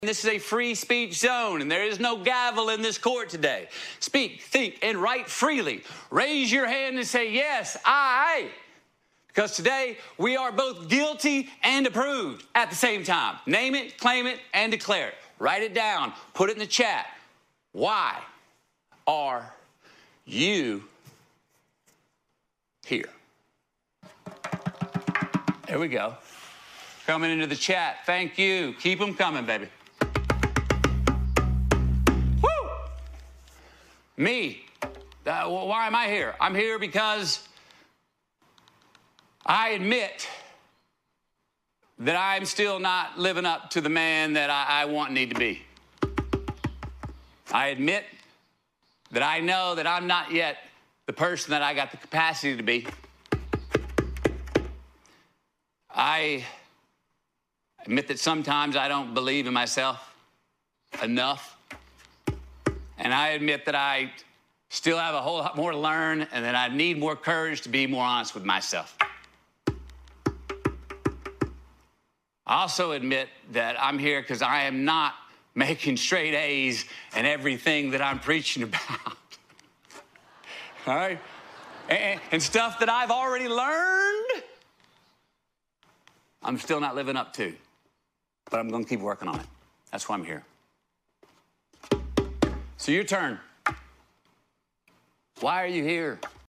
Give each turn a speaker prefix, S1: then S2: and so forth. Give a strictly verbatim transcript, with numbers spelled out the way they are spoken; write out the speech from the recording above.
S1: This is a free speech zone, and there is no gavel in this court today. Speak, think, and write freely. Raise your hand and say, yes, I. Because today we are both guilty and approved at the same time. Name it, claim it, and declare it. Write it down. Put it in the chat. Why are you here? There we go. Coming into the chat. Thank you. Keep them coming, baby. Me, uh, why am I here? I'm here because I admit that I'm still not living up to the man that I, I want and need to be. I admit that I know that I'm not yet the person that I got the capacity to be. I admit that sometimes I don't believe in myself enough. And I admit that I still have a whole lot more to learn and that I need more courage to be more honest with myself. I also admit that I'm here because I am not making straight A's in everything that I'm preaching about. All right? And, and stuff that I've already learned, I'm still not living up to. But I'm going to keep working on it. That's why I'm here. So your turn. Why are you here?